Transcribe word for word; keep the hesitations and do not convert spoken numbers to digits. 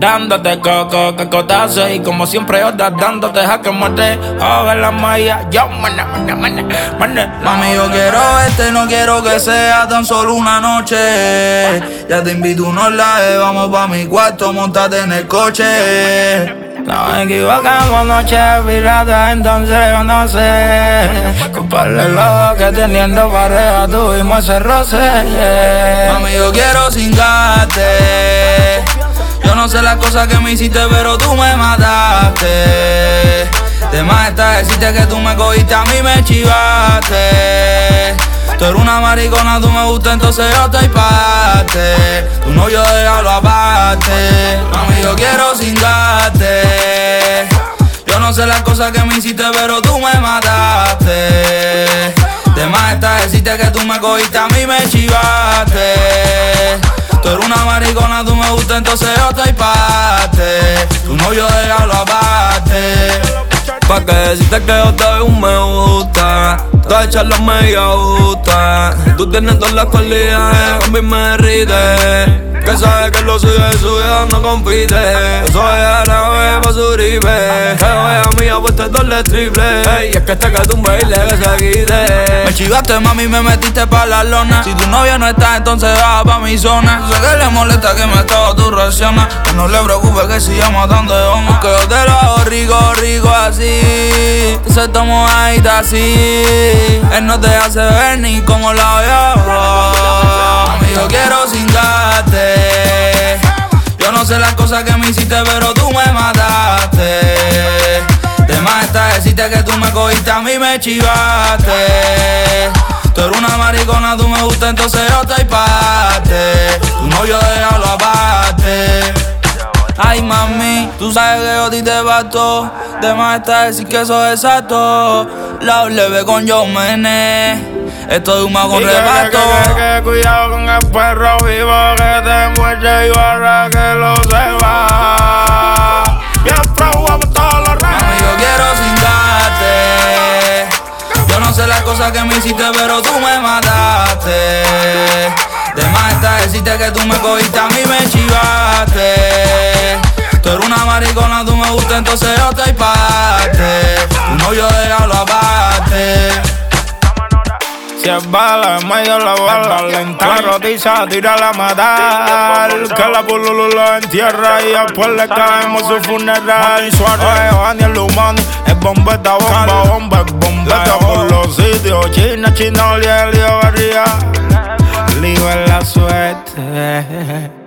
dándote coco, cocotazo. Y como siempre otras dándote jaque mate. Over la malla, yo, mana, mana, mana, mana. Mami, yo quiero verte, no quiero que sea tan solo una noche. Ya te invito unos live, vamos pa' mi cuarto, montate en el coche. Nos equivocamos noche pirata, entonces yo no sé. Comparle lo que teniendo pareja tuvimos ese roce, yeah. Mami, yo quiero cingarte. Yo no sé las cosas que me hiciste, pero tú me mataste. De más está decirte que tú me cogiste, a mí me chivaste. Tú eres una maricona, tú me gusta, entonces yo estoy parte. Tu novio déjalo aparte. Mami, yo quiero cingarte. Yo no sé las cosas que me hiciste, pero tú me mataste. De más está decirte que tú me cogiste, a mí me chivaste. Tú eres una maricona, tú me gusta, entonces yo estoy parte. Tu novio déjalo aparte. Pa' que decirte que yo te doy un me gusta. Todas echarlas me gusta. Tú tienes todas las cualidades, a mí me derrite. Que sabe que lo suyo es suyo, no compite. Yo soy árabe pa' su ribe. Que voy a mí a puesto el doble triple. Y es que este que tumbe y le que se quite. Me chivaste, mami, me metiste pa' la lona. Si tu novio no está, entonces baja pa' mi zona. Sé que le molesta que me todo tú reaccionas. Que no le preocupes que siga matando de hombres. Que yo te lo hago rico, rico así. Entonces estamos ahí, así. Él no te hace ver ni como la veo. Mami, yo quiero cingarte. Yo no sé las cosas que me hiciste, pero tú me mataste. De más está decirte que tú me cogiste, a mí me chivaste. Tú eres una maricona, tú me gusta, entonces yo estoy parte. Tu novio déjalo aparte. Ay, mami, tú sabes que yo a ti te basto. De más está decir que eso es exacto. La leve con John Mene. Esto es humo con reparto. Que, que, que, que, cuidado con el perro vivo que te muerde y barra que lo sepa. Bien flow a todos los reyes. Mami, yo quiero cingarte. Yo no sé las cosas que me hiciste, pero tú me mataste. De más está decirte que tú me cogiste, a mí me chivaste. Tú eres una maricona, tú me gusta, entonces yo estoy parte. Tu novio déjalo aparte. Si es bala, en medio la bala, la entra rotiza, tírala a matar. Que la pululu lo entierra y después le caemos su funeral. Oye, Daniel Lumán, es bombeta, bomba, bomba, es bombeta por los sitios. China, China, Olía, Lío, Garría, lío en la suerte.